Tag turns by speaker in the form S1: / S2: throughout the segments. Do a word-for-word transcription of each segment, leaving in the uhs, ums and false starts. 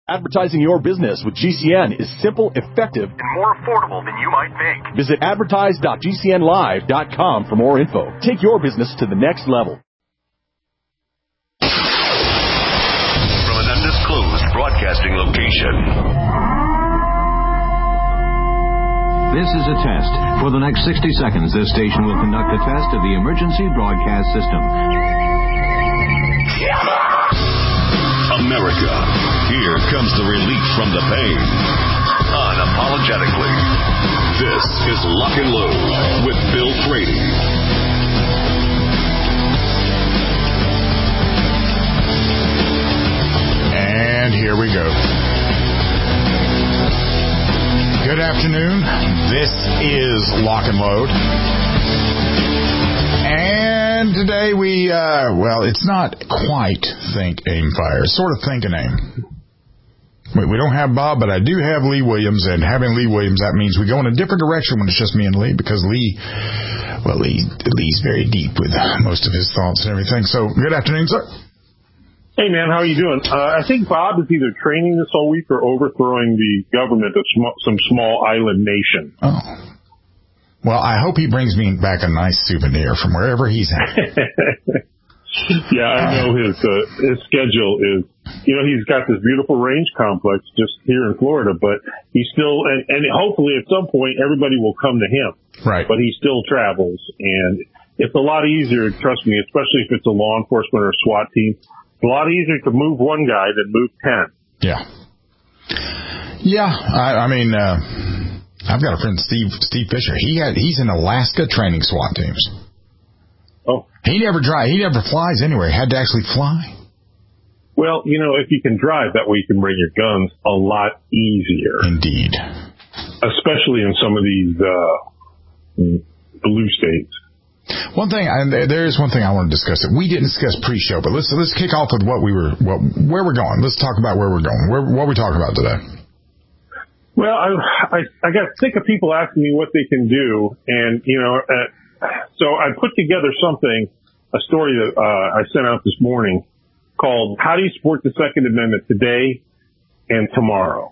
S1: Advertising your business with G C N is simple, effective, and more affordable than you might think. Visit advertise dot g c n live dot com for more info. Take your business to the next level.
S2: From an undisclosed broadcasting location.
S3: This is a test. For the next sixty seconds, this station will conduct a test of the emergency broadcast system.
S2: America, here comes the relief from the pain. Unapologetically. This is Lock and Load with Bill Frady.
S4: And here we go. Good afternoon. This is Lock and Load. And today we, uh, well, it's not quite Think, Aim, Fire. It's sort of Think and Aim. We, we don't have Bob, but I do have Lee Williams, and having Lee Williams, that means we go in a different direction when it's just me and Lee, because Lee, well, Lee, Lee's very deep with most of his thoughts and everything. So, good afternoon, sir.
S5: Hey, man, how are you doing? Uh, I think Bob is either training this whole week or overthrowing the government of sm- some small island nation.
S4: Oh. Well, I hope he brings me back a nice souvenir from wherever he's at.
S5: Yeah, I know his uh, his schedule is, you know, he's got this beautiful range complex just here in Florida, but he's still, and, and hopefully at some point everybody will come to him.
S4: Right.
S5: But he still travels, and it's a lot easier, trust me, especially if it's a law enforcement or a SWAT team. It's a lot easier to move one guy than move ten.
S4: Yeah. Yeah, I, I mean, uh, I've got a friend, Steve Steve Fisher. He had he's in Alaska training SWAT teams.
S5: Oh,
S4: he never drives. He never flies anywhere. He had to actually fly.
S5: Well, you know, if you can drive, that way you can bring your guns a lot easier.
S4: Indeed.
S5: Especially in some of these uh, blue states.
S4: One thing, and there is one thing I want to discuss that we didn't discuss pre-show, but let's let's kick off with what we were, what, where we're going. Let's talk about where we're going. Where, what are we talking about today?
S5: Well, I, I, I got sick of people asking me what they can do, and, you know, uh, so I put together something, a story that uh, I sent out this morning called How Do You Support the Second Amendment Today and Tomorrow?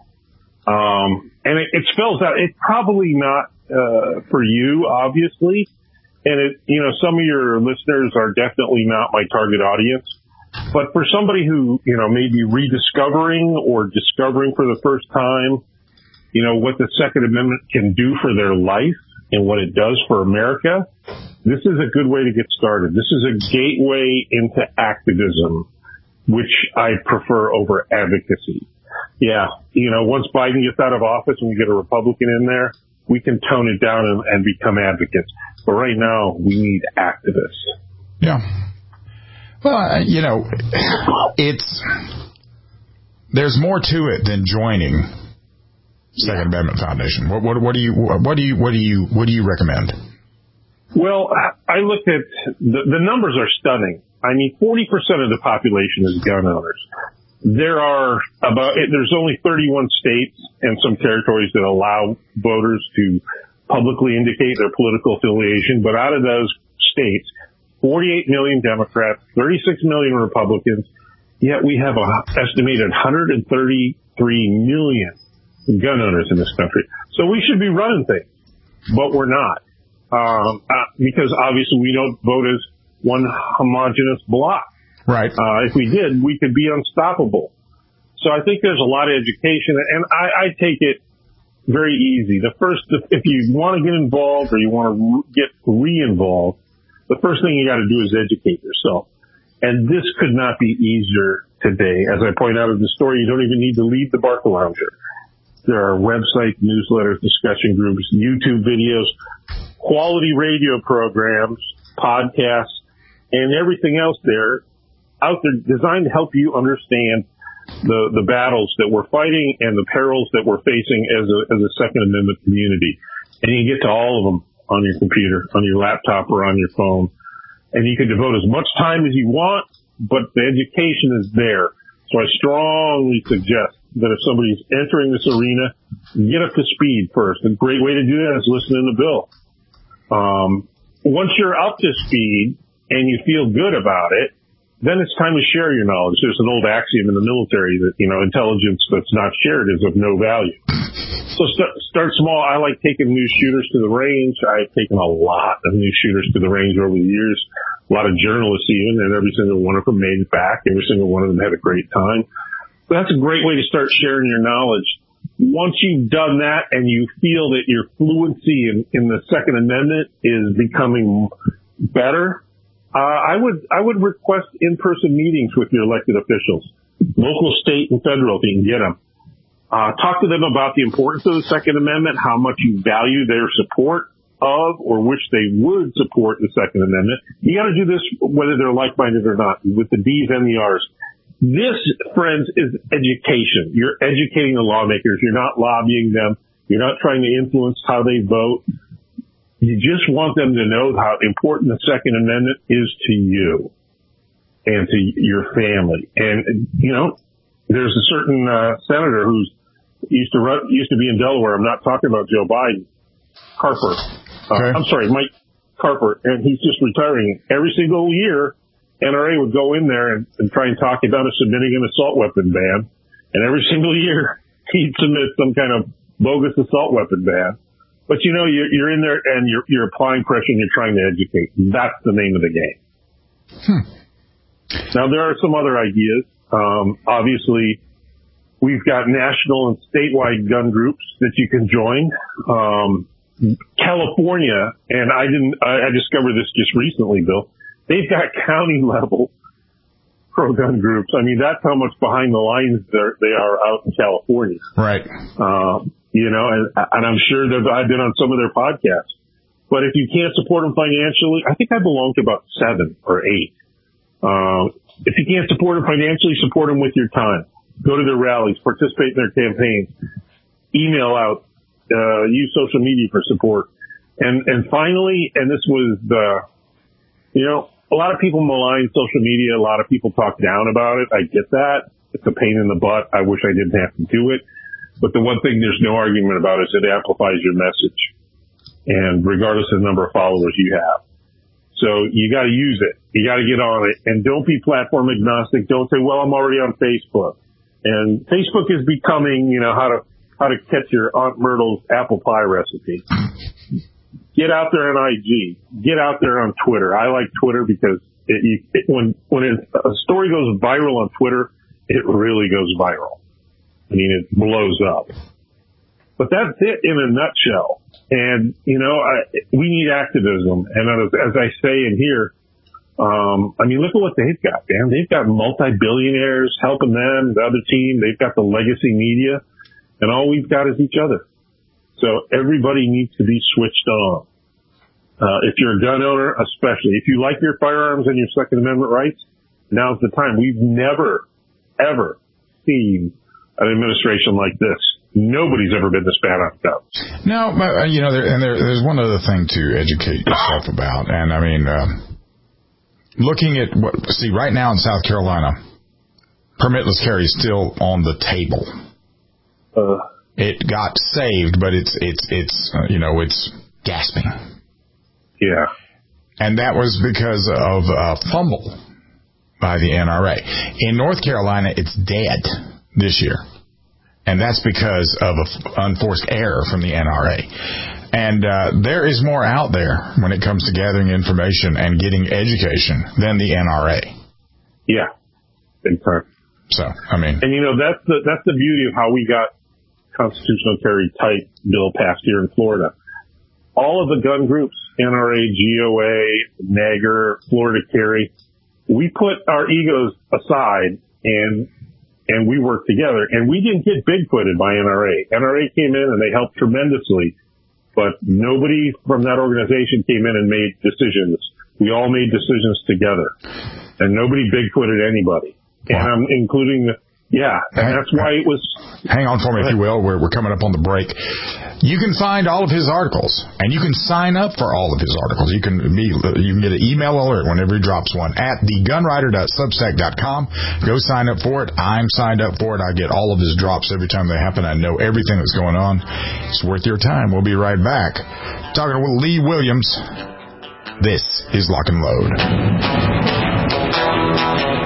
S5: Um, and it, it spells out, it's probably not uh, for you, obviously, and, it, you know, some of your listeners are definitely not my target audience. But for somebody who, you know, may be rediscovering or discovering for the first time, you know, what the Second Amendment can do for their life and what it does for America, this is a good way to get started. This is a gateway into activism, which I prefer over advocacy. Yeah, you know, once Biden gets out of office and we get a Republican in there, we can tone it down and, and become advocates. But right now, we need activists.
S4: Yeah. Well, uh, you know, it's, there's more to it than joining Second yeah. Amendment Foundation. What, what, what do you, what do you, what do you, what do you recommend?
S5: Well, I looked at, the, the numbers are stunning. I mean, forty percent of the population is gun owners. There are about, there's only thirty-one states and some territories that allow voters to publicly indicate their political affiliation, but out of those states, forty-eight million Democrats, thirty-six million Republicans, yet we have an estimated one hundred thirty-three million gun owners in this country. So we should be running things, but we're not. Um, uh, because obviously we don't vote as one homogenous block.
S4: Right.
S5: Uh, if we did, we could be unstoppable. So I think there's a lot of education, and I, I take it very easy. The first, if you want to get involved or you want to get re-involved, the first thing you got to do is educate yourself. And this could not be easier today. As I point out in the story, you don't even need to leave the Barcalounger. There are websites, newsletters, discussion groups, YouTube videos, quality radio programs, podcasts, and everything else there out there designed to help you understand the, the battles that we're fighting and the perils that we're facing as a, as a Second Amendment community. And you get to all of them on your computer, on your laptop, or on your phone. And you can devote as much time as you want, but the education is there. So I strongly suggest that if somebody's entering this arena, get up to speed first. A great way to do that is listening to Bill. Um, once you're up to speed and you feel good about it, then it's time to share your knowledge. There's an old axiom in the military that, you know, intelligence that's not shared is of no value. So start, start small. I like taking new shooters to the range. I've taken a lot of new shooters to the range over the years. A lot of journalists even, and every single one of them made it back. Every single one of them had a great time. So that's a great way to start sharing your knowledge. Once you've done that and you feel that your fluency in, in the Second Amendment is becoming better, Uh, I would, I would request in-person meetings with your elected officials, local, state, and federal, if you can get them. Uh, talk to them about the importance of the Second Amendment, how much you value their support of or wish they would support the Second Amendment. You got to do this whether they're like-minded or not, with the D's and the R's. This, friends, is education. You're educating the lawmakers. You're not lobbying them. You're not trying to influence how they vote. You just want them to know how important the Second Amendment is to you and to your family. And, you know, there's a certain uh, senator who's used to run, used to be in Delaware. I'm not talking about Joe Biden. Carper. Uh, okay. I'm sorry, Mike Carper. And he's just retiring. Every single year, N R A would go in there and, and try and talk about submitting an assault weapon ban. And every single year, he'd submit some kind of bogus assault weapon ban. But, you know, you're, you're in there and you're, you're applying pressure and you're trying to educate. That's the name of the game. Hmm. Now, there are some other ideas. Um, obviously, we've got national and statewide gun groups that you can join. Um, California, and I didn't, I, I discovered this just recently, Bill, they've got county level pro-gun groups. I mean, that's how much behind the lines they are out in California.
S4: Right.
S5: Um, You know, and, and I'm sure that I've been on some of their podcasts. But if you can't support them financially, I think I belong to about seven or eight. Uh, if you can't support them financially, support them with your time. Go to their rallies, participate in their campaigns, email out, uh, use social media for support. And, and finally, and this was the, you know, a lot of people malign social media. A lot of people talk down about it. I get that. It's a pain in the butt. I wish I didn't have to do it. But the one thing there's no argument about is it amplifies your message, and regardless of the number of followers you have. So you got to use it. You got to get on it, and don't be platform agnostic. Don't say, well, I'm already on Facebook. And Facebook is becoming, you know, how to how to catch your Aunt Myrtle's apple pie recipe. Get out there on I G. Get out there on Twitter. I like Twitter because it, you, it, when when it, a story goes viral on Twitter, it really goes viral. I mean, it blows up. But that's it in a nutshell. And, you know, I, we need activism. And as, as I say in here, um, I mean, look at what they've got, man. They've got multi-billionaires helping them, the other team. They've got the legacy media. And all we've got is each other. So everybody needs to be switched on. Uh, if you're a gun owner, especially. If you like your firearms and your Second Amendment rights, now's the time. We've never, ever seen an administration like this. Nobody's ever been this bad on guns.
S4: No, but, uh, you know, there, and there, there's one other thing to educate yourself about. And, I mean, uh, looking at what, see, right now in South Carolina, permitless carry is still on the table. Uh, it got saved, but it's, it's, it's, uh, you know, it's gasping.
S5: Yeah.
S4: And that was because of a fumble by the N R A. In North Carolina, it's dead this year. And that's because of an unforced error from the N R A. And uh, there is more out there when it comes to gathering information and getting education than the N R A.
S5: Yeah, big time.
S4: So, I mean...
S5: And, you know, that's the, that's the beauty of how we got constitutional carry type bill passed here in Florida. All of the gun groups, N R A, G O A, NAGR, Florida Carry, we put our egos aside and... and we worked together, and we didn't get bigfooted by N R A. N R A came in, and they helped tremendously, but nobody from that organization came in and made decisions. We all made decisions together, and nobody bigfooted anybody, wow. And I'm including the, yeah, and hang, that's why it was...
S4: Hang on for me, if you will. We're, we're coming up on the break. You can find all of his articles, and you can sign up for all of his articles. You can be, you can get an email alert whenever he drops one at the gun writer dot substack dot com. Go sign up for it. I'm signed up for it. I get all of his drops every time they happen. I know everything that's going on. It's worth your time. We'll be right back. Talking with Lee Williams. This is Lock and Load.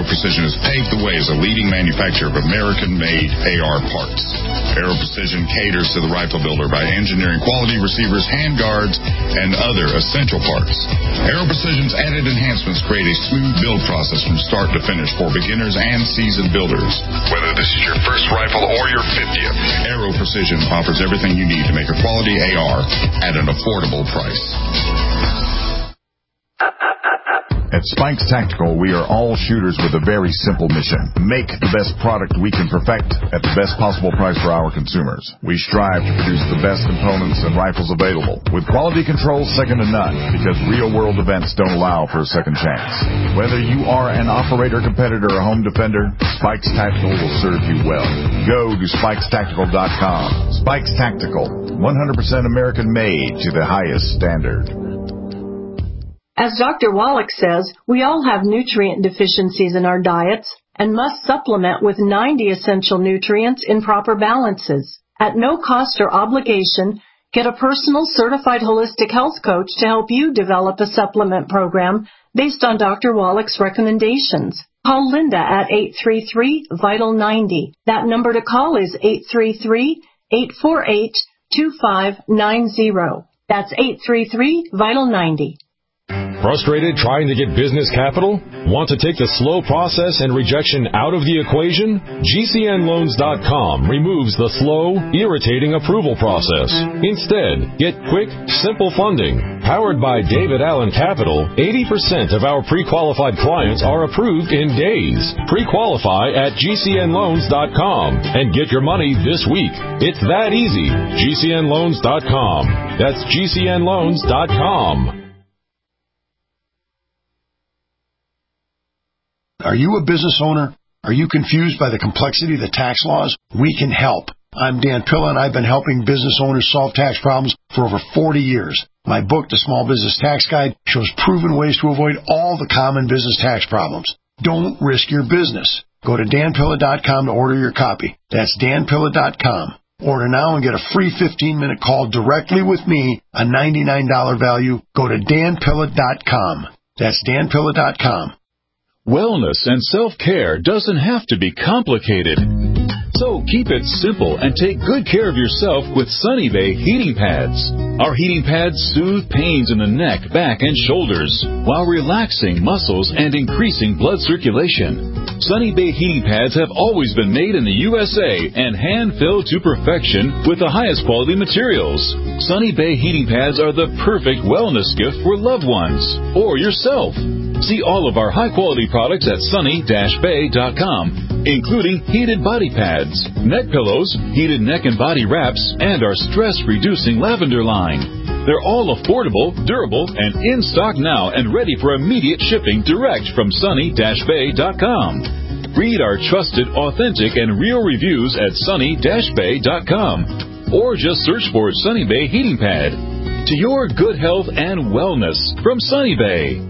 S4: Aero Precision has paved the way as a leading manufacturer of American-made A R parts. Aero Precision caters to the rifle builder by engineering quality receivers, handguards, and other essential parts. Aero Precision's added enhancements create a smooth build process from start to finish for beginners and seasoned builders. Whether this is your first rifle or your fiftieth, Aero Precision offers everything you need to make a quality A R at an affordable price.
S6: At Spikes Tactical, we are all shooters with a very simple mission. Make the best product we can perfect at the best possible price for our consumers. We strive to produce the best components and rifles available, with quality control second to none, because real-world events don't allow for a second chance. Whether you are an operator, competitor, or home defender, Spikes Tactical will serve you well. Go to spikes tactical dot com. Spikes Tactical, one hundred percent American-made to the highest standard.
S7: As Doctor Wallach says, we all have nutrient deficiencies in our diets and must supplement with ninety essential nutrients in proper balances. At no cost or obligation, get a personal certified holistic health coach to help you develop a supplement program based on Doctor Wallach's recommendations. Call Linda at eight three three, vital ninety. That number to call is eight three three, eight four eight, two five nine zero. That's eight three three, vital ninety.
S8: Frustrated trying to get business capital? Want to take the slow process and rejection out of the equation? G C N loans dot com removes the slow, irritating approval process. Instead, get quick, simple funding. Powered by David Allen Capital, eighty percent of our pre-qualified clients are approved in days. Pre-qualify at G C N loans dot com and get your money this week. It's that easy. G C N loans dot com. That's G C N loans dot com.
S9: Are you a business owner? Are you confused by the complexity of the tax laws? We can help. I'm Dan Pilla, and I've been helping business owners solve tax problems for over forty years. My book, The Small Business Tax Guide, shows proven ways to avoid all the common business tax problems. Don't risk your business. Go to dan pilla dot com to order your copy. That's dan pilla dot com. Order now and get a free fifteen-minute call directly with me, a ninety-nine dollars value. Go to dan pilla dot com. That's dan pilla dot com.
S10: Wellness and self-care doesn't have to be complicated. So keep it simple and take good care of yourself with Sunny Bay heating pads. Our heating pads soothe pains in the neck, back, and shoulders while relaxing muscles and increasing blood circulation. Sunny Bay heating pads have always been made in the U S A and hand-filled to perfection with the highest quality materials. Sunny Bay heating pads are the perfect wellness gift for loved ones or yourself. See all of our high-quality products at sunny dash bay dot com, including heated body pads, neck pillows, heated neck and body wraps, and our stress-reducing lavender line. They're all affordable, durable, and in stock now and ready for immediate shipping direct from sunny dash bay dot com. Read our trusted, authentic, and real reviews at sunny dash bay dot com, or just search for Sunny Bay Heating Pad. To your good health and wellness from Sunny Bay.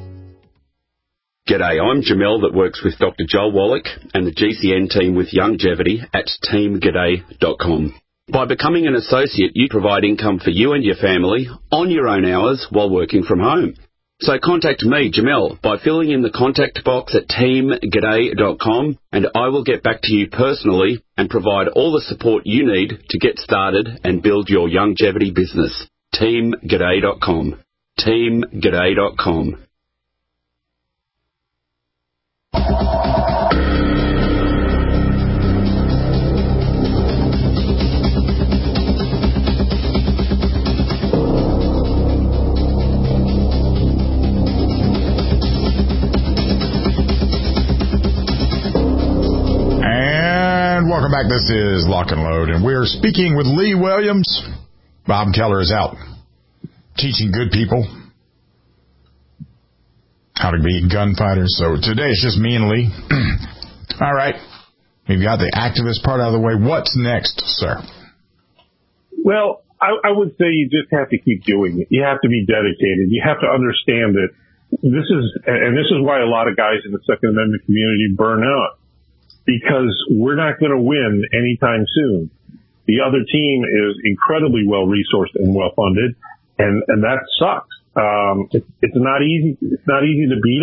S11: G'day, I'm Jamel that works with Doctor Joel Wallach and the G C N team with Longevity at team g'day dot com. By becoming an associate, you provide income for you and your family on your own hours while working from home. So contact me, Jamel, by filling in the contact box at team g'day dot com, and I will get back to you personally and provide all the support you need to get started and build your longevity business. team g'day dot com. team g'day dot com.
S4: And welcome back. This is Lock and Load, and we're speaking with Lee Williams. Bob Keller is out teaching good people how to be gunfighters. So today it's just me and Lee. All right. We've got the activist part out of the way. What's next, sir?
S5: Well, I, I would say you just have to keep doing it. You have to be dedicated. You have to understand that this is, and this is why a lot of guys in the Second Amendment community burn out, because we're not going to win anytime soon. The other team is incredibly well-resourced and well-funded, and, and that sucks. Um, it, it's not easy. It's not easy to beat them.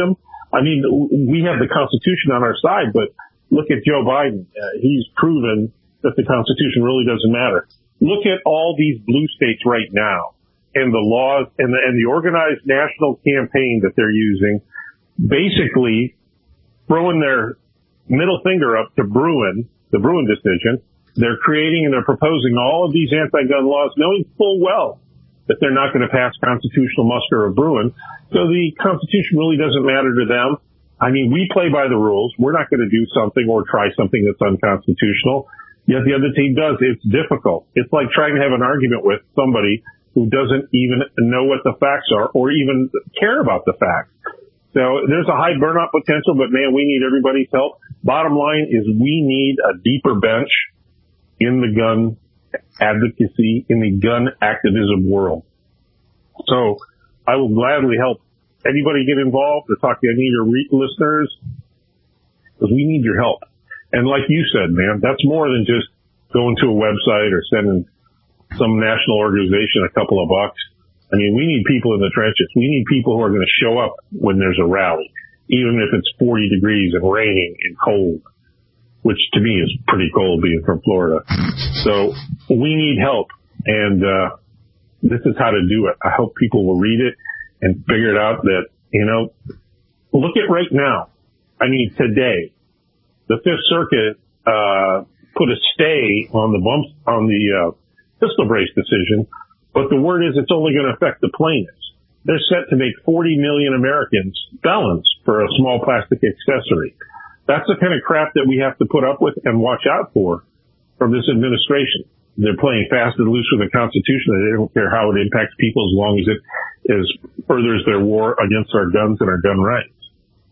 S5: I mean, we have the Constitution on our side, but look at Joe Biden. Uh, he's proven that the Constitution really doesn't matter. Look at all these blue states right now and the laws and the, and the organized national campaign that they're using, basically throwing their middle finger up to Bruen, the Bruen decision. They're creating and they're proposing all of these anti-gun laws, knowing full well that they're not going to pass constitutional muster of Bruen. So the Constitution really doesn't matter to them. I mean, we play by the rules. We're not going to do something or try something that's unconstitutional. Yet the other team does. It's difficult. It's like trying to have an argument with somebody who doesn't even know what the facts are or even care about the facts. So there's a high burnout potential, but man, we need everybody's help. Bottom line is we need a deeper bench in the gun advocacy, in the gun activism world. So I will gladly help anybody get involved or talk to any of your re- listeners, because we need your help. And like you said, man, that's more than just going to a website or sending some national organization a couple of bucks. I mean, we need people in the trenches. We need people who are going to show up when there's a rally, even if it's forty degrees and raining and cold, which to me is pretty cold being from Florida. So we need help. And, uh, this is how to do it. I hope people will read it and figure it out that, you know, look at right now. I mean, today, the Fifth Circuit, uh, put a stay on the bumps, on the, uh, pistol brace decision, but the word is it's only going to affect the plaintiffs. They're set to make forty million Americans felons for a small plastic accessory. That's the kind of crap that we have to put up with and watch out for from this administration. They're playing fast and loose with the Constitution. They don't care how it impacts people as long as it is furthers their war against our guns and our gun rights.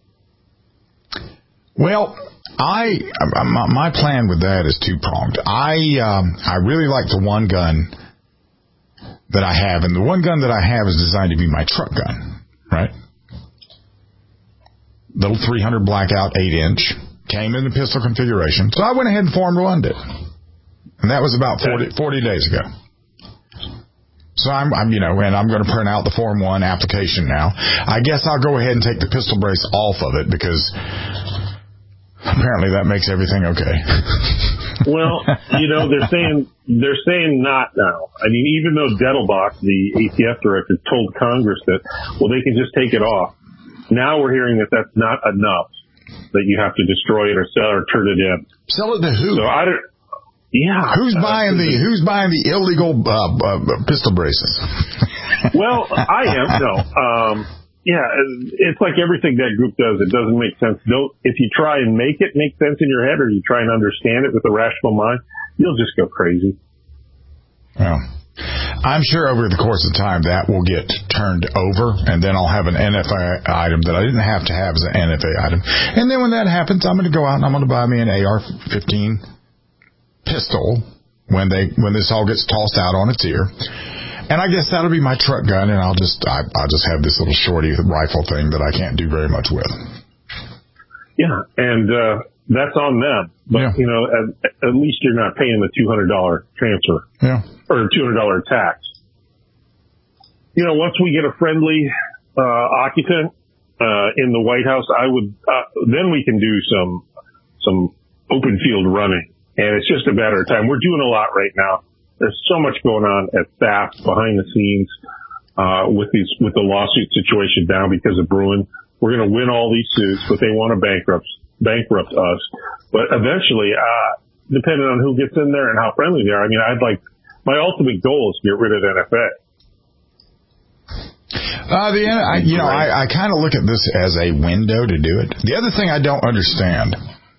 S4: Well, I my, my plan with that is two pronged. I um, I really like the one gun that I have, and the one gun that I have is designed to be my truck gun, right? Little three hundred blackout eight inch, came in the pistol configuration, so I went ahead and Formula One'd it. And that was about forty, forty days ago. So I'm, I'm, you know, and I'm going to print out the Form one application now. I guess I'll go ahead and take the pistol brace off of it because apparently that makes everything okay.
S5: Well, you know, they're saying, they're saying not now. I mean, even though Dettelbach, the A T F director, told Congress that, well, they can just take it off. Now we're hearing that that's not enough, that you have to destroy it or sell or turn it in.
S4: Sell it to who?
S5: So I don't, Yeah.
S4: Who's buying the Who's buying the illegal uh, uh, pistol braces?
S5: Well, I am. No. Um, yeah, it's like everything that group does. It doesn't make sense. Don't. If you try and make it make sense in your head, or you try and understand it with a rational mind, you'll just go crazy.
S4: Well, I'm sure over the course of time that will get turned over, and then I'll have an N F A item that I didn't have to have as an N F A item. And then when that happens, I'm going to go out and I'm going to buy me an A R fifteen pistol when they when this all gets tossed out on its ear, and I guess that'll be my truck gun, and I'll just I, I'll just have this little shorty rifle thing that I can't do very much with.
S5: Yeah, and uh, that's on them. But yeah. You know, at, at least you're not paying the two hundred dollar transfer,
S4: yeah,
S5: or two hundred dollar tax. You know, once we get a friendly uh, occupant uh, in the White House, I would uh, then we can do some some open field running. And it's just a matter of time. We're doing a lot right now. There's so much going on at S A F behind the scenes uh with these with the lawsuit situation down because of Bruen. We're going to win all these suits, but they want to bankrupt bankrupt us. But eventually, uh depending on who gets in there and how friendly they are, I mean, I'd like my ultimate goal is to get rid of N F A.
S4: Uh, the I, you know, I, I kind of look at this as a window to do it. The other thing I don't understand.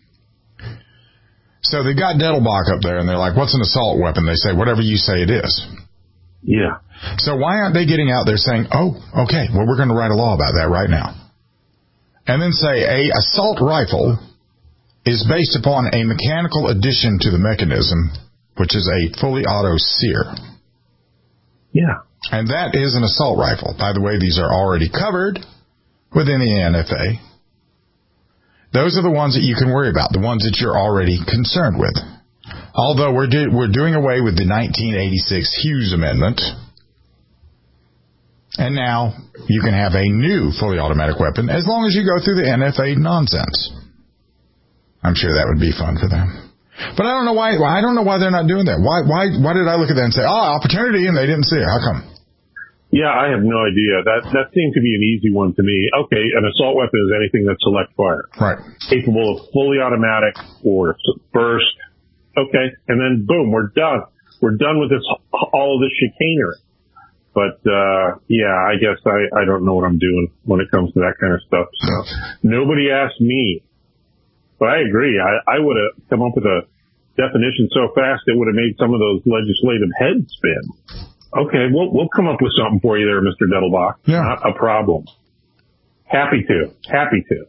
S4: So they got Dettelbach up there, and they're like, what's an assault weapon? They say, whatever you say it is.
S5: Yeah.
S4: So why aren't they getting out there saying, oh, okay, well, we're going to write a law about that right now. And then say a assault rifle is based upon a mechanical addition to the mechanism, which is a fully auto sear.
S5: Yeah.
S4: And that is an assault rifle. By the way, these are already covered within the N F A. Those are the ones that you can worry about, the ones that you're already concerned with. Although we're do, we're doing away with the nineteen eighty-six Hughes Amendment, And now you can have a new fully automatic weapon as long as you go through the N F A nonsense. I'm sure that would be fun for them. But I don't know why. I don't know why they're not doing that. Why? Why? Why did I look at that and say, "Oh, opportunity," and they didn't see it? How come?
S5: Yeah, I have no idea. That that seemed to be an easy one to me. Okay, an assault weapon is anything that select fire,
S4: right?
S5: Capable of fully automatic or burst. Okay, and then boom, we're done. We're done with this all of this chicanery. But uh yeah, I guess I I don't know what I'm doing when it comes to that kind of stuff. So nobody asked me. But I agree. I, I would have come up with a definition so fast it would have made some of those legislative heads spin. Okay, we'll we'll come up with something for you there, Mister Dettelbach.
S4: Yeah.
S5: Not a problem. Happy to. Happy to.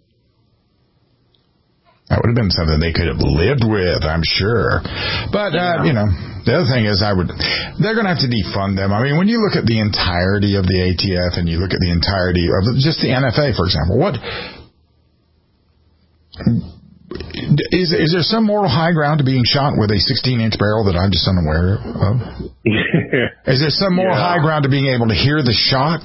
S4: That would have been something they could have lived with, I'm sure. But, uh, you know, the other thing is I would, they're going to have to defund them. I mean, when you look at the entirety of the A T F and you look at the entirety of just the N F A, for example, what... Is is there some moral high ground to being shot with a sixteen-inch barrel that I'm just unaware of? Is there some moral yeah. high ground to being able to hear the shot?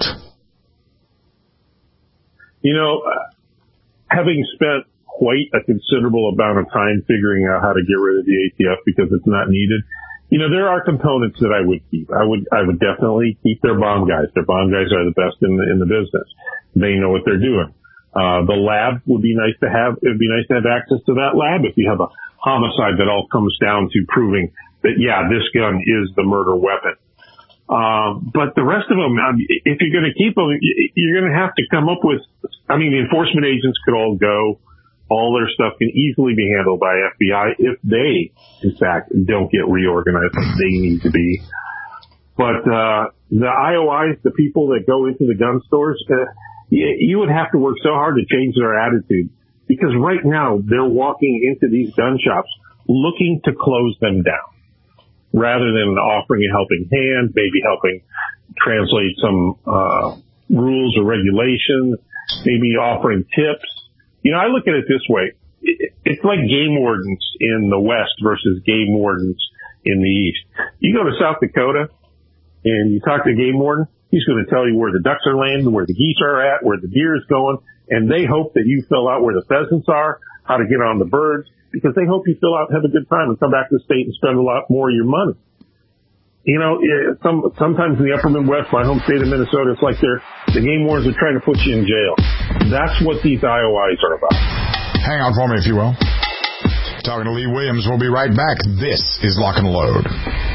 S5: You know, having spent quite a considerable amount of time figuring out how to get rid of the A T F because it's not needed, you know, there are components that I would keep. I would I would definitely keep their bomb guys. Their bomb guys are the best in the, in the business. They know what they're doing. Uh, the lab would be nice to have. It would be nice to have access to that lab if you have a homicide that all comes down to proving that, yeah, this gun is the murder weapon. Um, but the rest of them, um, if you're going to keep them, you're going to have to come up with, I mean, the enforcement agents could all go. All their stuff can easily be handled by F B I if they, in fact, don't get reorganized like they need to be. But, uh, the I O Is, the people that go into the gun stores, uh, you would have to work so hard to change their attitude because right now they're walking into these gun shops looking to close them down rather than offering a helping hand, maybe helping translate some uh rules or regulations, maybe offering tips. You know, I look at it this way. It's like game wardens in the West versus game wardens in the East. You go to South Dakota and you talk to a game warden, he's going to tell you where the ducks are landing, where the geese are at, where the deer is going, and they hope that you fill out where the pheasants are, how to get on the birds, because they hope you fill out, have a good time, and come back to the state and spend a lot more of your money. You know, some, sometimes in the upper Midwest, my home state of Minnesota, it's like they're, the game wardens are trying to put you in jail. That's what these I O Is are about.
S4: Hang on for me, if you will. Talking to Lee Williams. We'll be right back. This is Lock and Load.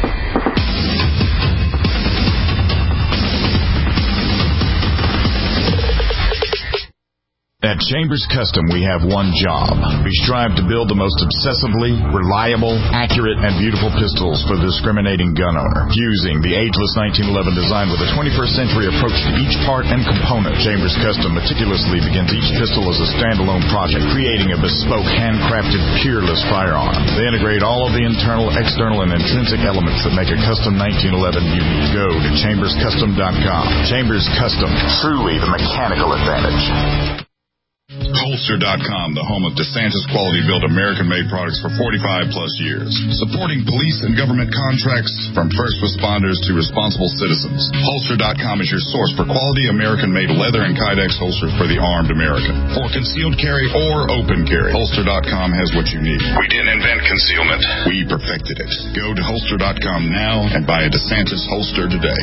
S4: At Chambers Custom, we have one job. We strive to build the most obsessively reliable, accurate, and beautiful pistols for the discriminating gun owner. Fusing the ageless nineteen eleven design with a twenty-first century approach to each part and component, Chambers Custom meticulously begins each pistol as a standalone project, creating a bespoke, handcrafted, peerless firearm. They integrate all of the internal, external, and intrinsic elements that make a custom nineteen eleven unique. Go to chambers custom dot com. Chambers Custom, truly the mechanical advantage.
S6: Holster dot com, the home of DeSantis quality-built American-made products for forty-five plus years. Supporting police and government contracts from first responders to responsible citizens. Holster dot com is your source for quality American-made leather and Kydex holsters for the armed American. For concealed carry or open carry, Holster dot com has what you need. We didn't invent concealment. We perfected it. Go to Holster dot com now and buy a DeSantis holster today.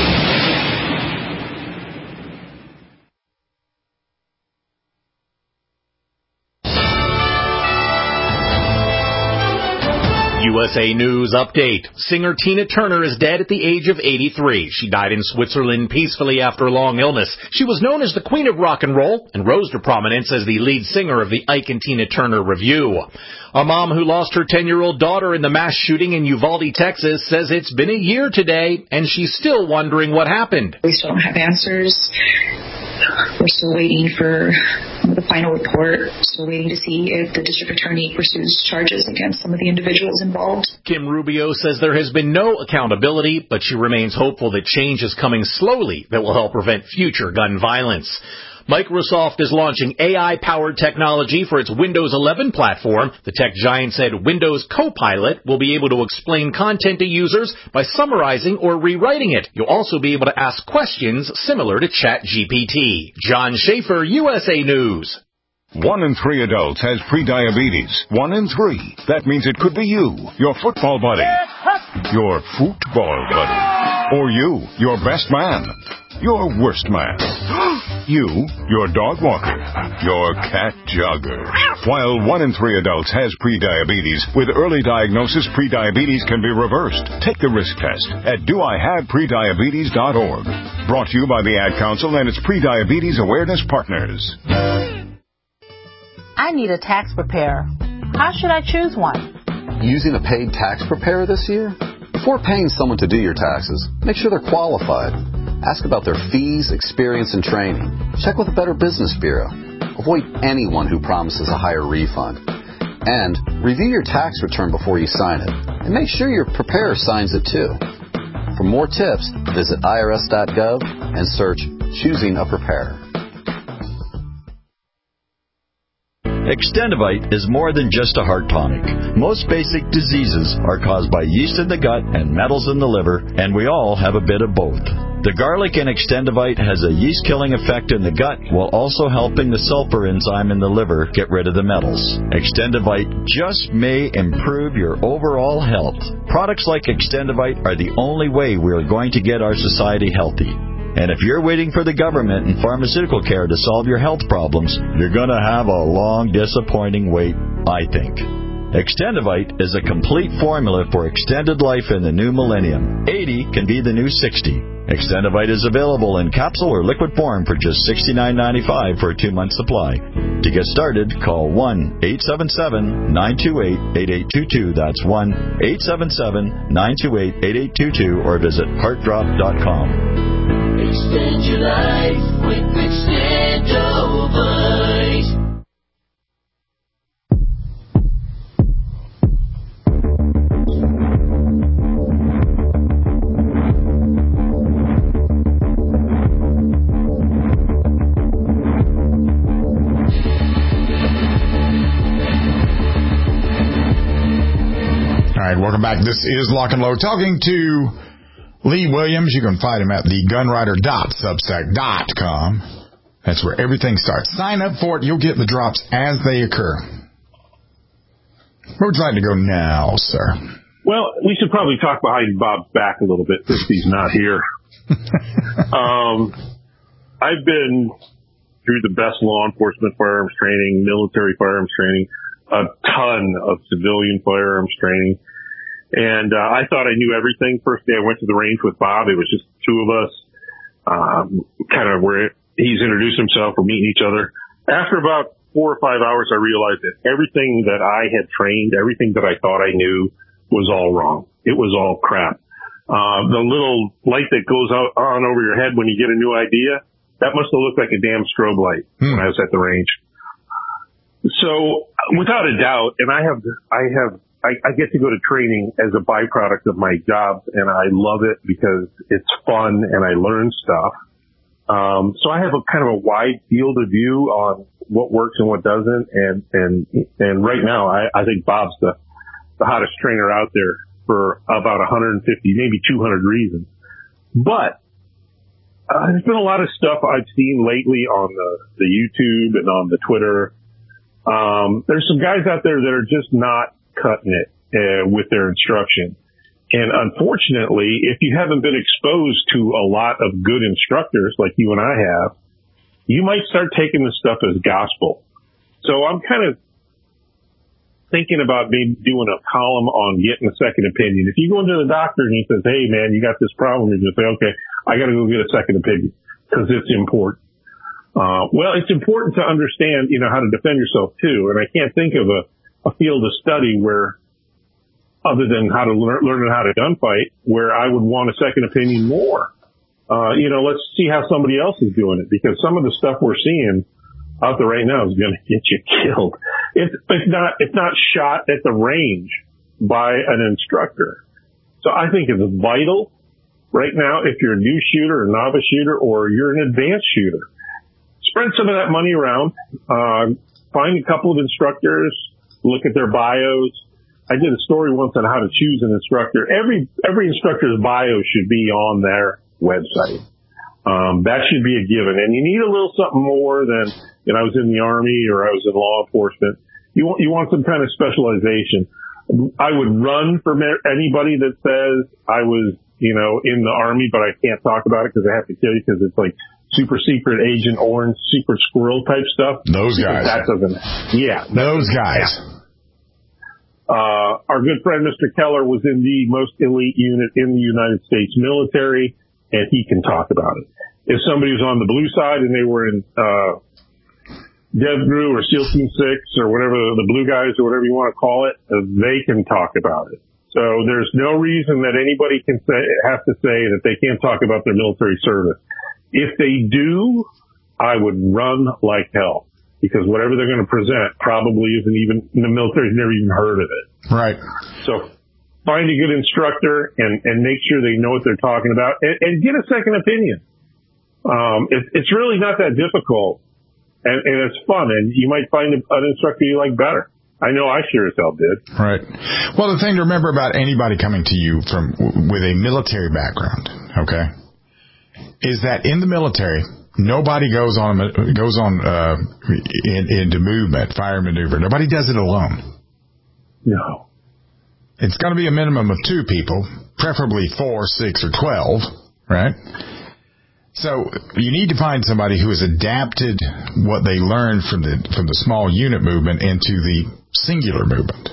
S12: U S A News Update. Singer Tina Turner is dead at the age of eighty-three. She died in Switzerland peacefully after a long illness. She was known as the Queen of Rock and Roll and rose to prominence as the lead singer of the Ike and Tina Turner Revue. A mom who lost her ten-year-old daughter in the mass shooting in Uvalde, Texas, says it's been a year today and she's still wondering what happened.
S13: We still don't have answers. We're still waiting for the final report. Still waiting to see if the district attorney pursues charges against some of the individuals involved.
S12: Kim Rubio says there has been no accountability, but she remains hopeful that change is coming slowly that will help prevent future gun violence. Microsoft is launching A I-powered technology for its Windows eleven platform. The tech giant said Windows Copilot will be able to explain content to users by summarizing or rewriting it. You'll also be able to ask questions similar to ChatGPT. John Schaefer, U S A News.
S14: One in three adults has prediabetes. One in three. That means it could be you, your football buddy, your football buddy, or you, your best man, your worst man, you, your dog walker, your cat jogger. While one in three adults has prediabetes, with early diagnosis, prediabetes can be reversed. Take the risk test at do I have prediabetes dot org. Brought to you by the Ad Council and its Prediabetes Awareness Partners.
S15: I need a tax preparer. How should I choose one?
S16: Using a paid tax preparer this year? Before paying someone to do your taxes, make sure they're qualified. Ask about their fees, experience, and training. Check with the Better Business Bureau. Avoid anyone who promises a higher refund. And review your tax return before you sign it. And make sure your preparer signs it too. For more tips, visit I R S dot gov and search Choosing a Preparer.
S17: Extendivite is more than just a heart tonic. Most basic diseases are caused by yeast in the gut and metals in the liver, and we all have a bit of both. The garlic in Extendivite has a yeast-killing effect in the gut while also helping the sulfur enzyme in the liver get rid of the metals. Extendivite just may improve your overall health. Products like Extendivite are the only way we are going to get our society healthy. And if you're waiting for the government and pharmaceutical care to solve your health problems, you're going to have a long, disappointing wait, I think. Extendivite is a complete formula for extended life in the new millennium. eighty can be the new sixty. Extendivite is available in capsule or liquid form for just sixty-nine ninety-five for a two-month supply. To get started, call one eight seven seven, nine two eight, eight eight two two. That's one eight seven seven, nine two eight, eight eight two two or visit heart drop dot com.
S18: Extend your life with Extendivite.
S4: All right, welcome back. This is Lock and Load. Talking to Lee Williams. You can find him at the gunwriter dot substack dot com. That's where everything starts. Sign up for it. You'll get the drops as they occur. Where would you like to go now, sir?
S5: Well, we should probably talk behind Bob's back a little bit since he's not here. um, I've been through the best law enforcement firearms training, military firearms training, a ton of civilian firearms training. And uh, I thought I knew everything. First day I went to the range with Bob, it was just two of us, um, kind of where he's introduced himself, we're meeting each other. After about four or five hours, I realized that everything that I had trained, everything that I thought I knew was all wrong. It was all crap. Uh, the little light that goes out on over your head when you get a new idea, that must have looked like a damn strobe light hmm. when I was at the range. So without a doubt, and I have, I have, I, I get to go to training as a byproduct of my job, and I love it because it's fun and I learn stuff. Um, so I have a kind of a wide field of view on what works and what doesn't. And, and, and right now, I, I think Bob's the, the hottest trainer out there for about one hundred fifty, maybe two hundred reasons. But, uh, there's been a lot of stuff I've seen lately on the, the YouTube and on the Twitter. Um, there's some guys out there that are just not cutting it, uh, with their instruction. And unfortunately, if you haven't been exposed to a lot of good instructors like you and I have, you might start taking this stuff as gospel. So I'm kind of thinking about maybe doing a column on getting a second opinion. If you go into the doctor and he says, hey man, you got this problem, you just say, okay, I got to go get a second opinion because it's important. Uh, well, it's important to understand, you know, how to defend yourself too. And I can't think of a, a field of study where, other than how to learn, learning how to gunfight, where I would want a second opinion more. Uh, you know, let's see how somebody else is doing it, because some of the stuff we're seeing out there right now is going to get you killed. It's, it's not, it's not shot at the range by an instructor. So I think it's vital right now, if you're a new shooter, a novice shooter, or you're an advanced shooter, spread some of that money around. Uh, find a couple of instructors, look at their bios. I did a story once on how to choose an instructor. Every every instructor's bio should be on their website. Um, that should be a given. And you need a little something more than, you know, I was in the Army or I was in law enforcement. You want, you want some kind of specialization. I would run for anybody that says I was, you know, in the Army, but I can't talk about it because I have to kill you because it's like super secret Agent Orange, secret squirrel type stuff.
S4: Those guys.
S5: That doesn't, yeah.
S4: Those guys.
S5: Uh, our good friend Mister Keller was in the most elite unit in the United States military, and he can talk about it. If somebody was on the blue side and they were in, uh, DevGru or SEAL Team six or whatever, the blue guys or whatever you want to call it, they can talk about it. So there's no reason that anybody can say, have to say that they can't talk about their military service. If they do, I would run like hell because whatever they're going to present probably isn't even, the military's never even heard of it.
S4: Right.
S5: So find a good instructor and, and make sure they know what they're talking about and, and get a second opinion. Um, it, it's really not that difficult. And, and it's fun, and you might find an instructor you like better. I know I sure as hell did.
S4: Right. Well, the thing to remember about anybody coming to you from with a military background, okay, is that in the military, nobody goes on goes on uh, in, into movement, fire maneuver. Nobody does it alone.
S5: No.
S4: It's going to be a minimum of two people, preferably four, six, or twelve, right? So you need to find somebody who has adapted what they learned from the from the small unit movement into the singular movement,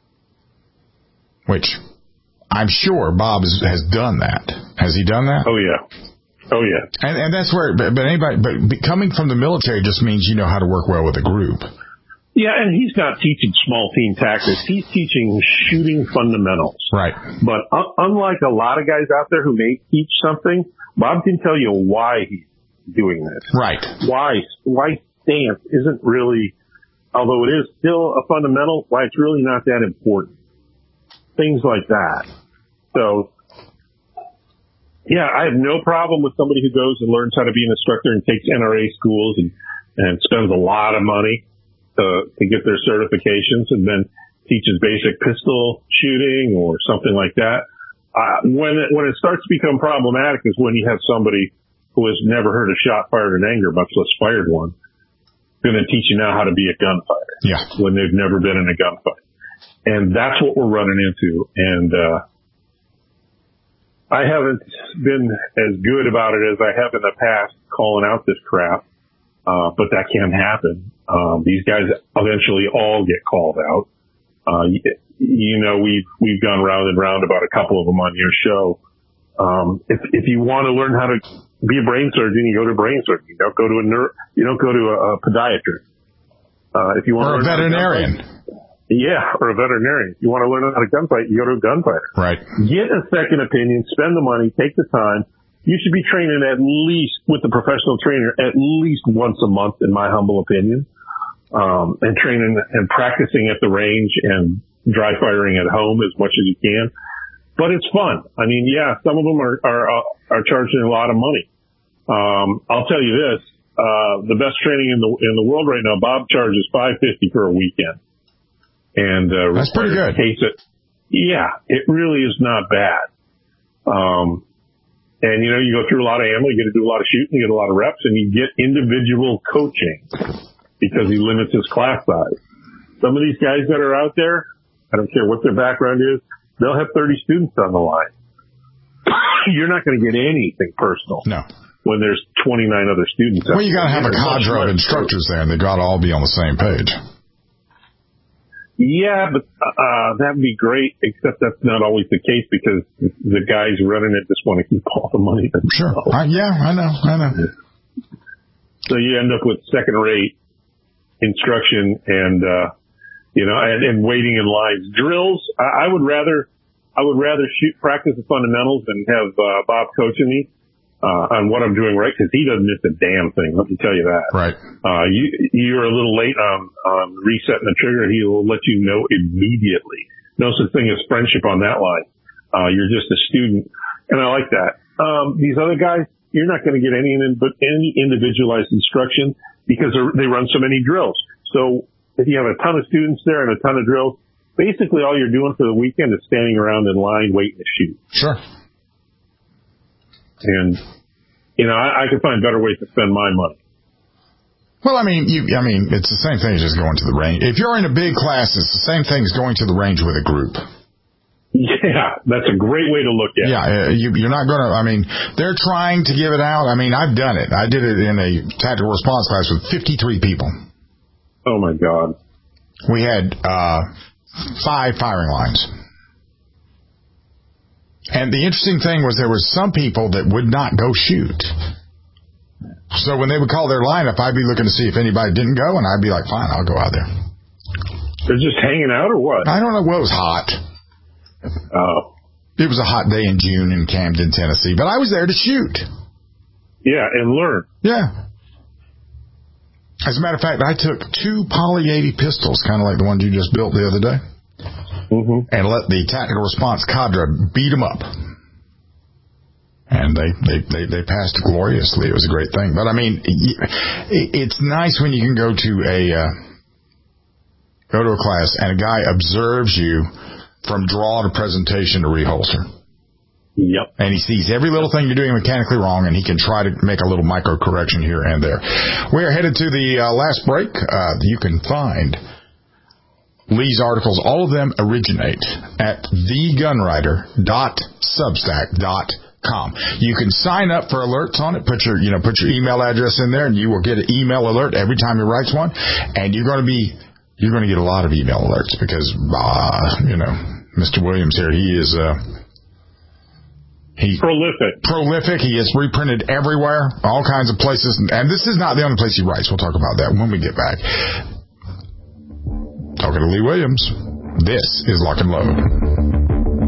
S4: which I'm sure Bob has, has done that. Has he done that?
S5: Oh yeah, oh yeah.
S4: And, and that's where. But, but anybody, but coming from the military just means you know how to work well with a group.
S5: Yeah, and he's not teaching small team tactics. He's teaching shooting fundamentals.
S4: Right.
S5: But un- unlike a lot of guys out there who may teach something, Bob can tell you why he's doing this.
S4: Right.
S5: Why, why stance isn't really, although it is still a fundamental, why it's really not that important. Things like that. So, yeah, I have no problem with somebody who goes and learns how to be an instructor and takes N R A schools and, and spends a lot of money to, to get their certifications and then teaches basic pistol shooting or something like that. Uh, when it, when it starts to become problematic is when you have somebody who has never heard a shot fired in anger, much less fired one, going to teach you now how to be a gunfighter.
S4: Yeah.
S5: When they've never been in a gunfight. And that's what we're running into. And, uh, I haven't been as good about it as I have in the past calling out this crap. Uh, but that can happen. Um, these guys eventually all get called out. Uh, you, you know, we've, we've gone round and round about a couple of them on your show. Um, if, if you want to learn how to be a brain surgeon, you go to a brain surgeon. You don't go to a neuro, you don't go to a, a podiatrist. Uh, if you want
S4: or
S5: to
S4: a veterinarian.
S5: Yeah, or a veterinarian. If you want to learn how to gunfight, you go to a gunfighter.
S4: Right.
S5: Get a second opinion, spend the money, take the time. You should be training at least with the professional trainer at least once a month, in my humble opinion, um, and training and practicing at the range and dry firing at home as much as you can. But it's fun. I mean, yeah, some of them are are, are charging a lot of money. Um, I'll tell you this: uh, the best training in the in the world right now, Bob charges five fifty for a weekend, and uh,
S4: that's pretty good.
S5: Case it, yeah, it really is not bad. Um, And, you know, you go through a lot of ammo, you get to do a lot of shooting, you get a lot of reps, and you get individual coaching because he limits his class size. Some of these guys that are out there, I don't care what their background is, they'll have thirty students on the line. You're not going to get anything personal.
S4: No.
S5: When there's twenty-nine other students out there.
S4: Well, you got to have a cadre of instructors there, and they got to all be on the same page.
S5: Yeah, but uh that would be great, except that's not always the case because the guys running it just want to keep all the money themselves.
S4: Sure. Uh, yeah, I know, I know.
S5: So you end up with second-rate instruction and, uh you know, and, and waiting in lines. Drills, I, I would rather, I would rather shoot, practice the fundamentals and have uh Bob coaching me uh on what I'm doing right, because he doesn't miss a damn thing, let me tell you that.
S4: Right.
S5: Uh you you're a little late on on resetting the trigger. He will let you know immediately. No such thing as friendship on that line. Uh you're just a student, and I like that. Um these other guys, you're not going to get any, any individualized instruction because they run so many drills. So if you have a ton of students there and a ton of drills, basically all you're doing for the weekend is standing around in line waiting to shoot.
S4: Sure.
S5: And, you know, I, I could find better ways to spend my money.
S4: Well, I mean, you, I mean, it's the same thing as just going to the range. If you're in a big class, it's the same thing as going to the range with a group.
S5: Yeah, that's a great way to look at it.
S4: Yeah, you, you're not going to, I mean, they're trying to give it out. I mean, I've done it. I did it in a tactical response class with fifty-three people.
S5: Oh, my God.
S4: We had uh, five firing lines. And the interesting thing was there were some people that would not go shoot. So when they would call their lineup, I'd be looking to see if anybody didn't go, and I'd be like, fine, I'll go out there.
S5: They're just hanging out or what?
S4: I don't know. Well, it was hot.
S5: Oh.
S4: It was a hot day in June in Camden, Tennessee, but I was there to shoot.
S5: Yeah, and learn.
S4: Yeah. As a matter of fact, I took two Poly eighty pistols, kind of like the ones you just built the other day,
S5: mm-hmm.
S4: and let the tactical response cadre beat them up. And they, they, they, they passed gloriously. It was a great thing. But, I mean, it's nice when you can go to a uh, go to a class and a guy observes you from draw to presentation to reholster.
S5: Yep.
S4: And he sees every little thing you're doing mechanically wrong, and he can try to make a little micro correction here and there. We are headed to the uh, last break. Uh, you can find Lee's articles. All of them originate at the gunwriter dot substack dot com. You can sign up for alerts on it. Put your, you know, put your email address in there, and you will get an email alert every time he writes one. And you're going to be You're going to get a lot of email alerts because, uh, you know, Mister Williams here, he is uh, he
S5: prolific.
S4: Prolific. He is reprinted everywhere, all kinds of places. And this is not the only place he writes. We'll talk about that when we get back. Talking to Lee Williams. This is Lock and Load.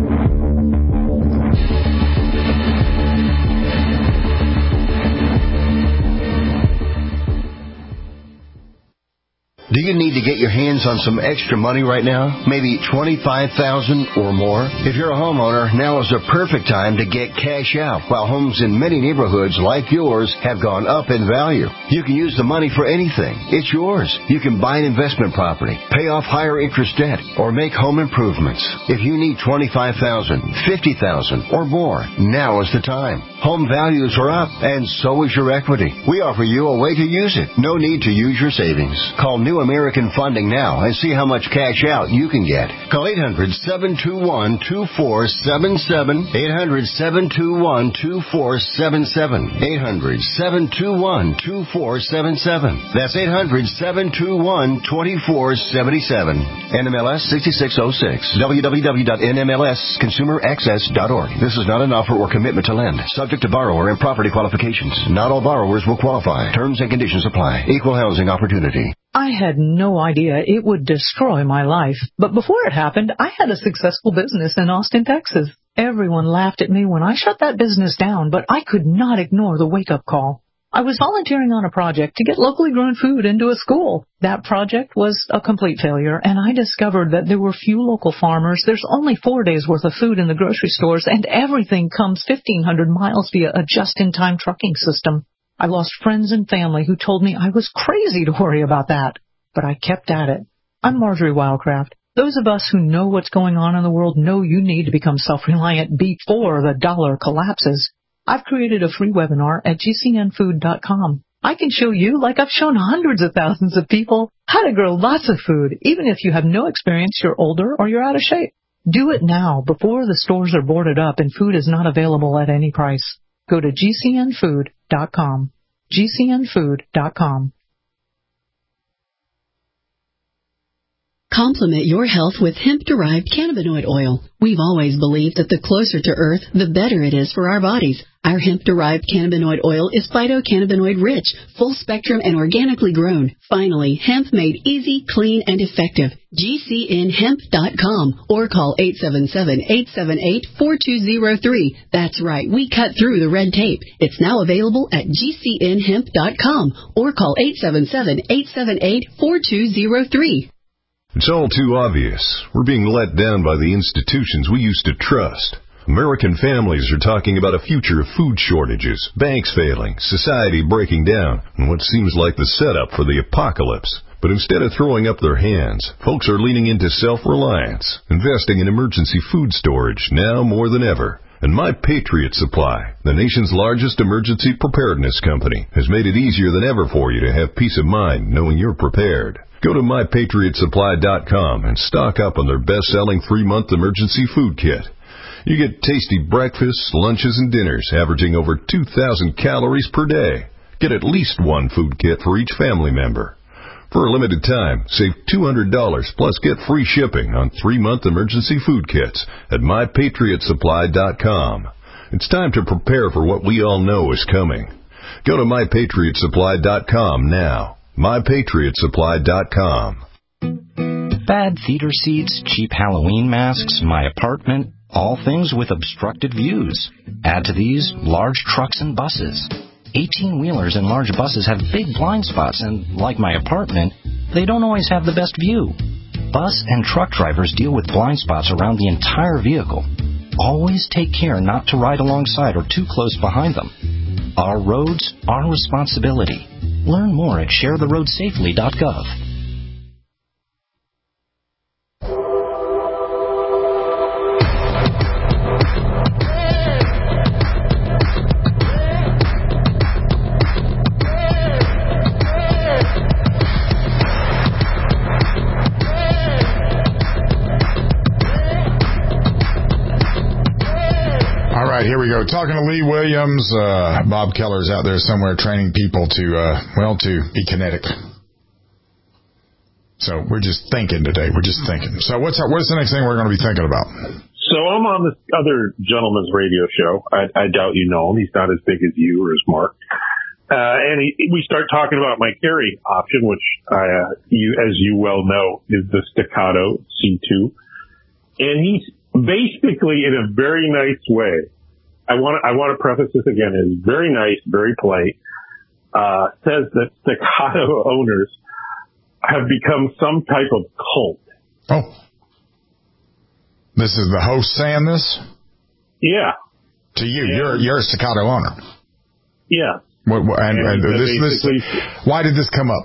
S9: Do you need to get your hands on some extra money right now? Maybe twenty-five thousand dollars or more? If you're a homeowner, now is the perfect time to get cash out while homes in many neighborhoods like yours have gone up in value. You can use the money for anything. It's yours. You can buy an investment property, pay off higher interest debt, or make home improvements. If you need twenty-five thousand dollars, fifty thousand dollars, or more, now is the time. Home values are up, and so is your equity. We offer you a way to use it. No need to use your savings. Call New American Funding now and see how much cash out you can get. Call eight hundred, seven two one, two four seven seven, eight hundred, seven two one, two four seven seven, eight hundred, seven two one, two four seven seven. That's eight hundred, seven two one, two four seven seven. N M L S sixty-six oh six. w w w dot n m l s consumer access dot org. This is not an offer or commitment to lend. Subject to borrower and property qualifications. Not all borrowers will qualify. Terms and conditions apply. Equal housing opportunity.
S19: I had no idea it would destroy my life. But before it happened, I had a successful business in Austin, Texas. Everyone laughed at me when I shut that business down, but I could not ignore the wake-up call. I was volunteering on a project to get locally grown food into a school. That project was a complete failure, and I discovered that there were few local farmers. There's only four days' worth of food in the grocery stores, and everything comes fifteen hundred miles via a just-in-time trucking system. I lost friends and family who told me I was crazy to worry about that, but I kept at it. I'm Marjorie Wildcraft. Those of us who know what's going on in the world know you need to become self-reliant before the dollar collapses. I've created a free webinar at g c n food dot com. I can show you, like I've shown hundreds of thousands of people, how to grow lots of food, even if you have no experience, you're older, or you're out of shape. Do it now, before the stores are boarded up and food is not available at any price. Go to g c n food dot com. g c n food dot com.
S20: Complement your health with hemp-derived cannabinoid oil. We've always believed that the closer to Earth, the better it is for our bodies. Our hemp-derived cannabinoid oil is phytocannabinoid-rich, full-spectrum, and organically grown. Finally, hemp made easy, clean, and effective. g c n hemp dot com or call eight seven seven, eight seven eight, four two zero three. That's right, we cut through the red tape. It's now available at g c n hemp dot com or call eight seven seven, eight seven eight, four two zero three.
S14: It's all too obvious. We're being let down by the institutions we used to trust.
S21: American families are talking about a future of food shortages, banks failing, society breaking down, and what seems like the setup for the apocalypse. But instead of throwing up their hands, folks are leaning into self-reliance, investing in emergency food storage now more than ever. And My Patriot Supply, the nation's largest emergency preparedness company, has made it easier than ever for you to have peace of mind knowing you're prepared. Go to my patriot supply dot com and stock up on their best-selling three-month emergency food kit. You get tasty breakfasts, lunches, and dinners averaging over two thousand calories per day. Get at least one food kit for each family member. For a limited time, save two hundred dollars plus get free shipping on three-month emergency food kits at my patriot supply dot com. It's time to prepare for what we all know is coming. Go to my patriot supply dot com now. my patriot supply dot com.
S22: Bad theater seats, cheap Halloween masks, my apartment, all things with obstructed views. Add to these large trucks and buses. eighteen-wheelers and large buses have big blind spots, and like my apartment, they don't always have the best view. Bus and truck drivers deal with blind spots around the entire vehicle. Always take care not to ride alongside or too close behind them. Our roads, our responsibility. Learn more at share the road safely dot gov.
S4: Here we go. Talking to Lee Williams. Uh, Bob Keller's out there somewhere training people to, uh, well, to be kinetic. So we're just thinking today. We're just thinking. So what's our, what's the next thing we're going to be thinking about?
S5: So I'm on this other gentleman's radio show. I, I doubt you know him. He's not as big as you or as Mark. Uh, and he, we start talking about my carry option, which I, uh, you, as you well know, is the Staccato C two. And he's basically, in a very nice way, I want to, I want to preface this again. It's very nice, very polite. Uh, says that Staccato owners have become some type of cult.
S4: Oh. This is the host saying this?
S5: Yeah.
S4: To you. And you're, you're a Staccato owner.
S5: Yeah.
S4: What, what, and, and,
S5: and
S4: this, this, why did this come up?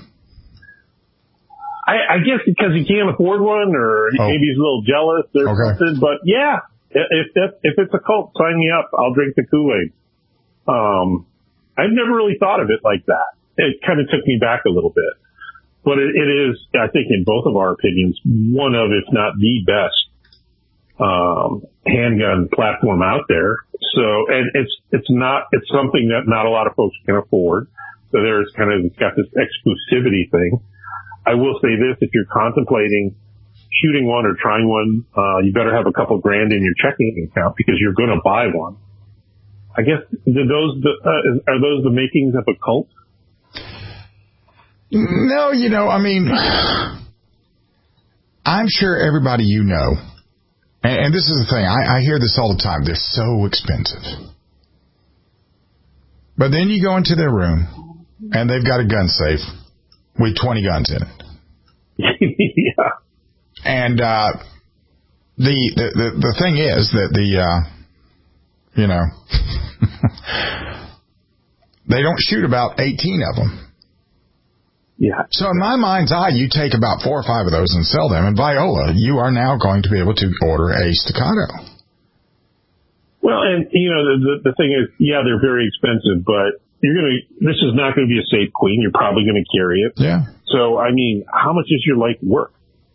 S5: I, I guess because he can't afford one, or oh. maybe he's a little jealous or okay. something. But yeah. If that, if it's a cult, sign me up. I'll drink the Kool-Aid. Um, I've never really thought of it like that. It kind of took me back a little bit. But it, it is, I think, in both of our opinions, one of, if not the best, um, handgun platform out there. So, and it's, it's not, it's something that not a lot of folks can afford. So there's kind of, it's got this exclusivity thing. I will say this, if you're contemplating shooting one or trying one, uh, you better have a couple grand in your checking account because you're going to buy one. I guess, did those, the, uh, are those the makings of a cult?
S4: No, you know, I mean, I'm sure everybody you know, and, and this is the thing, I, I hear this all the time, they're so expensive. But then you go into their room, and they've got a gun safe with twenty guns in it.
S5: Yeah.
S4: And uh, the, the the the thing is that the uh, you know they don't shoot about eighteen of them.
S5: Yeah.
S4: So in my mind's eye, you take about four or five of those and sell them. And Viola, you are now going to be able to order a Staccato.
S5: Well, and you know the the, the thing is, yeah, they're very expensive, but you're gonna. This is not going to be a safe queen. You're probably going to carry it.
S4: Yeah.
S5: So I mean, how much is your life worth?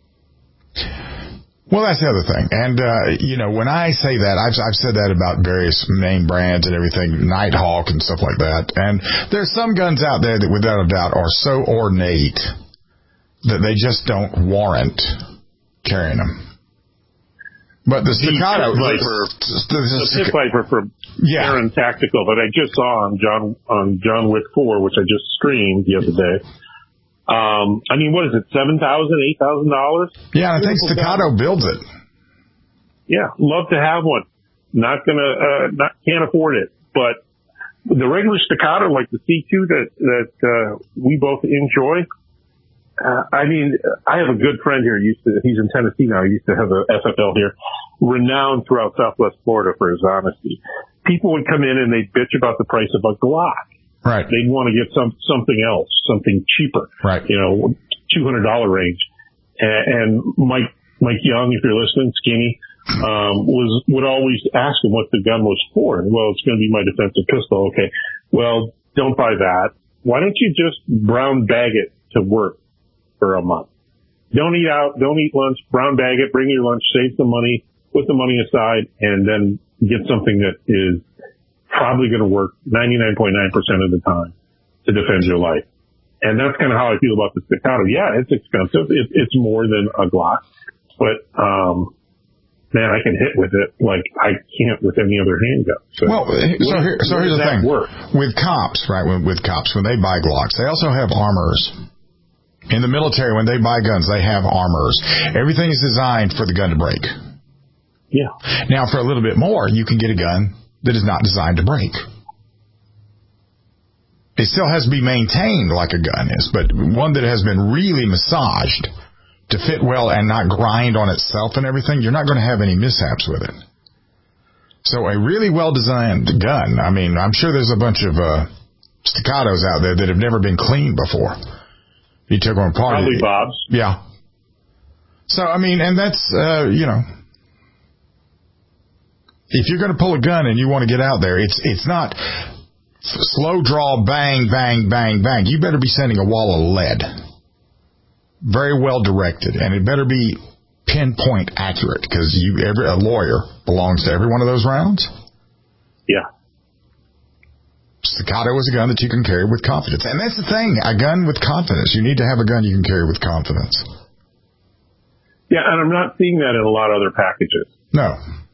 S4: Well, that's the other thing. And, uh, you know, when I say that, I've, I've said that about various name brands and everything, Nighthawk and stuff like that. And there's some guns out there that, without a doubt, are so ornate that they just don't warrant carrying them. But the Staccato,
S5: the Pit Viper from
S4: yeah.
S5: Aaron Tactical that I just saw on John on John Wick four, which I just streamed the other day. Um, I mean, what is it, seven thousand dollars, eight thousand dollars?
S4: Yeah, I think Staccato builds it.
S5: Yeah, love to have one. Not gonna, uh, not, can't afford it. But the regular Staccato, like the C two that, that, uh, we both enjoy, uh, I mean, I have a good friend here, used to, he's in Tennessee now, he used to have a F F L here. renowned throughout Southwest Florida for his honesty. People would come in and they'd bitch about the price of a Glock.
S4: Right.
S5: They'd want to get some something else, something cheaper.
S4: Right.
S5: You know, two hundred dollars range. And, and Mike Mike Young, if you're listening, Skinny, um, was would always ask him what the gun was for. Well, it's going to be my defensive pistol. Okay. Well, don't buy that. Why don't you just brown bag it to work for a month? Don't eat out. Don't eat lunch. Brown bag it. Bring your lunch. Save the money. Put the money aside, and then get something that is probably going to work ninety-nine point nine percent of the time to defend your life. And that's kind of how I feel about the Staccato. Yeah, it's expensive. It, it's more than a Glock, but um, man, I can hit with it like I can't with any other handgun. So,
S4: well, so, here, so here's the thing.
S5: Work?
S4: With cops, right, with, with cops, when they buy Glocks, they also have armors. In the military, when they buy guns, they have armors. Everything is designed for the gun to break.
S5: Yeah.
S4: Now, for a little bit more, you can get a gun that is not designed to break. It still has to be maintained like a gun is, but one that has been really massaged to fit well and not grind on itself and everything, you're not going to have any mishaps with it. So a really well-designed gun, I mean, I'm sure there's a bunch of uh, Staccatos out there that have never been cleaned before. You took one apart.
S5: Probably Bob's.
S4: Yeah. So, I mean, and that's, uh, you know, if you're going to pull a gun and you want to get out there, it's it's not slow draw, bang, bang, bang, bang. You better be sending a wall of lead. Very well directed, and it better be pinpoint accurate, because you every a lawyer belongs to every one of those rounds.
S5: Yeah.
S4: Staccato is a gun that you can carry with confidence, and that's the thing. A gun with confidence. You need to have a gun you can carry with confidence.
S5: Yeah, and I'm not seeing that in a lot of other packages.
S4: No.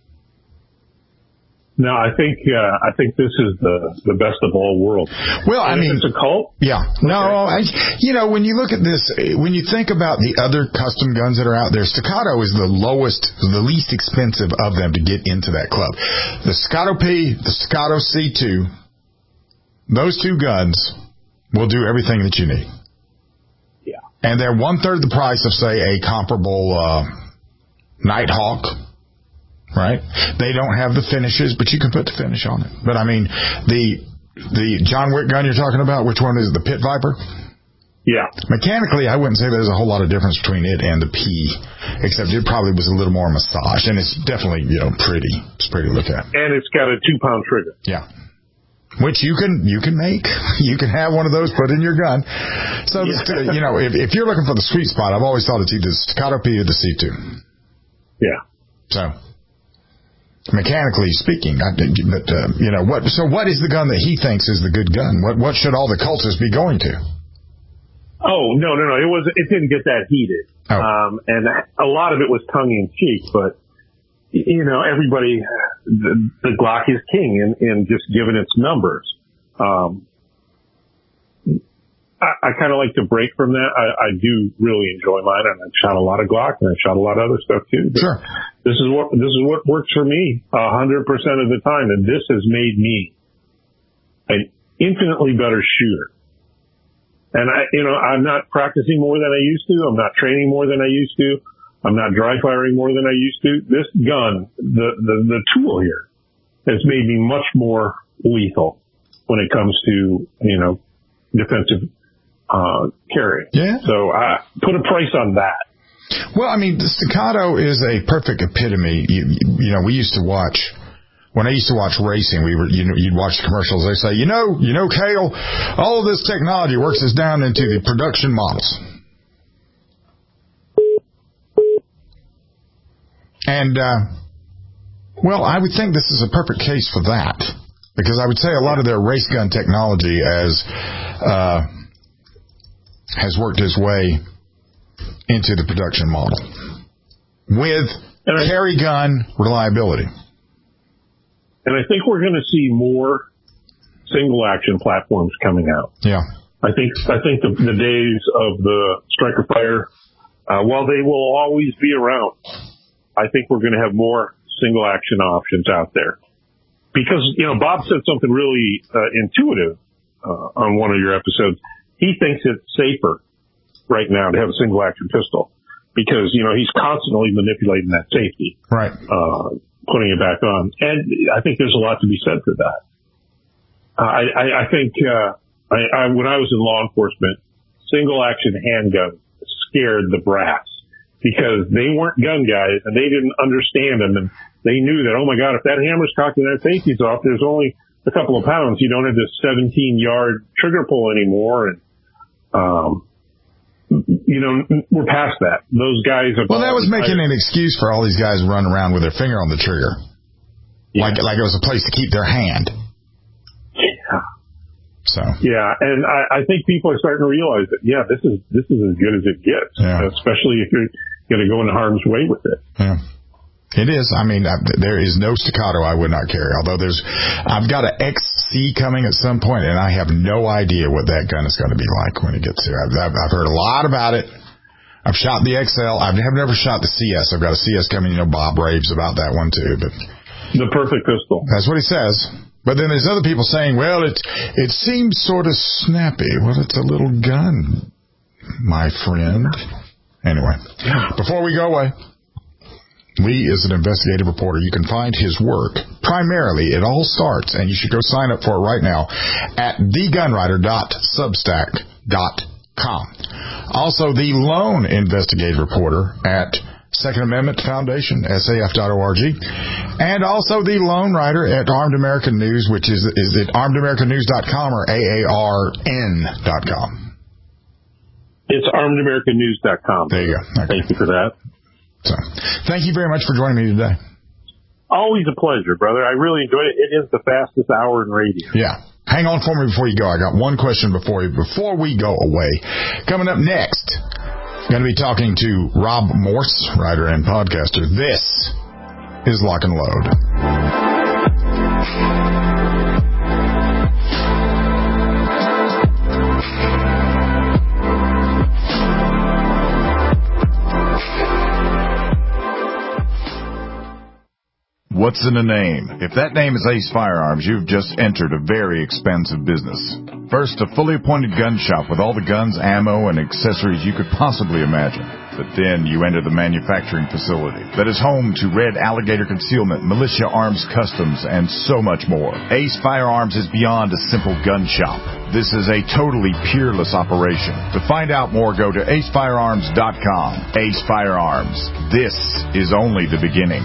S5: No, I think uh, I think this is the, the best of all worlds.
S4: Well,
S5: and
S4: I mean,
S5: it's a cult.
S4: Yeah, no, I, you know, when you look at this, when you think about the other custom guns that are out there, Staccato is the lowest, the least expensive of them to get into that club. The Staccato P, the Staccato C two, those two guns will do everything that you need.
S5: Yeah,
S4: and they're one third the price of, say, a comparable uh, Nighthawk. Right? They don't have the finishes, but you can put the finish on it. But I mean, the the John Wick gun you're talking about, which one is it, the Pit Viper?
S5: Yeah.
S4: Mechanically, I wouldn't say there's a whole lot of difference between it and the P, except it probably was a little more massaged, and it's definitely, you know, pretty. It's pretty to look at.
S5: And it's got a two pound trigger.
S4: Yeah. Which you can you can make. You can have one of those put in your gun. So, yeah. you know, if, if you're looking for the sweet spot, I've always thought it's either the Staccato P or the C two.
S5: Yeah.
S4: So, mechanically speaking, I think, but uh, you know what? So, what is the gun that he thinks is the good gun? What what should all the cultists be going to?
S5: Oh no no no! It was it didn't get that heated,
S4: oh.
S5: um, and a lot of it was tongue in cheek. But you know, everybody, the, the Glock is king, in, in just given its numbers. Um, I, I kind of like to break from that. I, I do really enjoy mine, and I've shot a lot of Glock, and I've shot a lot of other stuff too. But
S4: sure.
S5: This is what this is what works for me a hundred percent of the time, and this has made me an infinitely better shooter. And I, you know, I'm not practicing more than I used to. I'm not training more than I used to. I'm not dry firing more than I used to. This gun, the the, the tool here, has made me much more lethal when it comes to, you know, defensive uh, carry.
S4: Yeah.
S5: So I put a price on that.
S4: Well, I mean, the Staccato is a perfect epitome. You, you know, we used to watch, when I used to watch racing, we were, you know, you'd watch the commercials. They say, you know, you know, Cale, all of this technology works us down into the production models. And, uh, well, I would think this is a perfect case for that, because I would say a lot of their race gun technology as, uh, has worked its way into the production model with carry gun reliability.
S5: And I think we're going to see more single action platforms coming out.
S4: Yeah.
S5: I think, I think the, the days of the Striker Fire, uh, while they will always be around, I think we're going to have more single action options out there. Because, you know, Bob said something really uh, intuitive uh, on one of your episodes. He thinks it's safer right now to have a single action pistol. because, you know, he's constantly manipulating that safety.
S4: Right.
S5: Uh, putting it back on. And I think there's a lot to be said for that. Uh, I, I, I think, uh, I, I, when I was in law enforcement, single action handgun scared the brass because they weren't gun guys and they didn't understand them. And they knew that, oh my God, if that hammer's cocked and that safety's off, there's only a couple of pounds. You don't have this seventeen yard trigger pull anymore. And, um, you know, we're past that. Those guys are.
S4: Well, that was making an excuse for all these guys running around with their finger on the trigger. Yeah. Like, like it was a place to keep their hand.
S5: Yeah.
S4: So.
S5: Yeah, and I, I think people are starting to realize that, yeah, this is, this is as good as it gets.
S4: Yeah.
S5: Especially if you're going to go into harm's way with it.
S4: Yeah. It is. I mean, I, there is no staccato I would not carry. Although there's, I've got an X C coming at some point, and I have no idea what that gun is going to be like when it gets here. I've, I've, I've heard a lot about it. I've shot the X L. I've never, never shot the C S. I've got a C S coming. You know, Bob raves about that one too. But
S5: the perfect pistol.
S4: That's what he says. But then there's other people saying, well, it it seems sort of snappy. Well, it's a little gun, my friend. Anyway, before we go away. Lee is an investigative reporter. You can find his work. Primarily, it all starts, and you should go sign up for it right now, at the gun writer dot substack dot com. Also, the lone investigative reporter at Second Amendment Foundation, S A F dot org. And also the lone writer at Armed American News, which is, is it armed american news dot com or A A R N dot com?
S5: It's armed american news dot com.
S4: There you go. Okay.
S5: Thank you for that.
S4: So, thank you very much for joining me today.
S5: Always a pleasure, brother. I really enjoyed it. It is the fastest hour in radio.
S4: Yeah. Hang on for me before you go. I got one question before you, before we go away. Coming up next, going to be talking to Rob Morse, writer and podcaster. This is Lock and Load.
S6: What's in a name? If that name is Ace Firearms, you've just entered a very expensive business. First, a fully appointed gun shop with all the guns, ammo, and accessories you could possibly imagine. But then you enter the manufacturing facility that is home to Red Alligator Concealment, Militia Arms Customs, and so much more. Ace Firearms is beyond a simple gun shop. This is a totally peerless operation. To find out more, go to ace firearms dot com. Ace Firearms. This is only the beginning.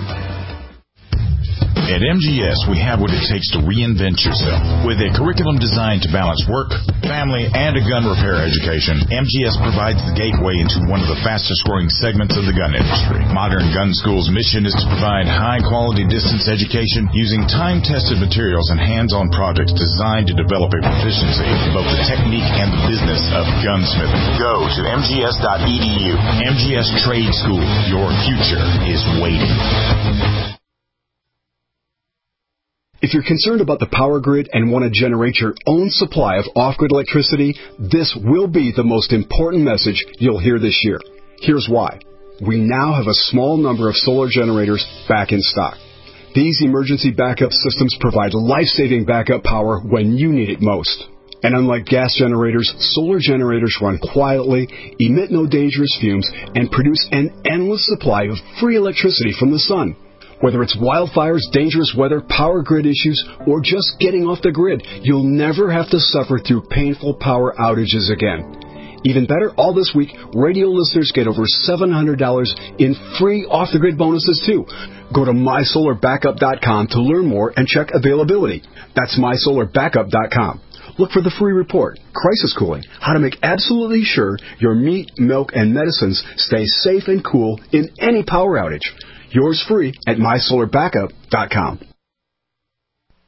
S4: At M G S, we have what it takes to reinvent yourself. With a curriculum designed to balance work, family, and a gun repair education, M G S provides the gateway into one of the fastest-growing segments of the gun industry. Modern Gun School's mission is to provide high-quality distance education using time-tested materials and hands-on projects designed to develop a proficiency in both the technique and the business of gunsmithing. Go to m g s dot e d u. M G S Trade School. Your future is waiting.
S1: If you're concerned about the power grid and want to generate your own supply of off-grid electricity, this will be the most important message you'll hear this year. Here's why. We now have a small number of solar generators back in stock. These emergency backup systems provide life-saving backup power when you need it most. And unlike gas generators, solar generators run quietly, emit no dangerous fumes, and produce an endless supply of free electricity from the sun. Whether it's wildfires, dangerous weather, power grid issues, or just getting off the grid, you'll never have to suffer through painful power outages again. Even better, all this week, radio listeners get over seven hundred dollars in free off-the-grid bonuses, too. Go to my solar backup dot com to learn more and check availability. That's my solar backup dot com. Look for the free report, Crisis Cooling, how to make absolutely sure your meat, milk, and medicines stay safe and cool in any power outage. Yours free at my solar backup dot com.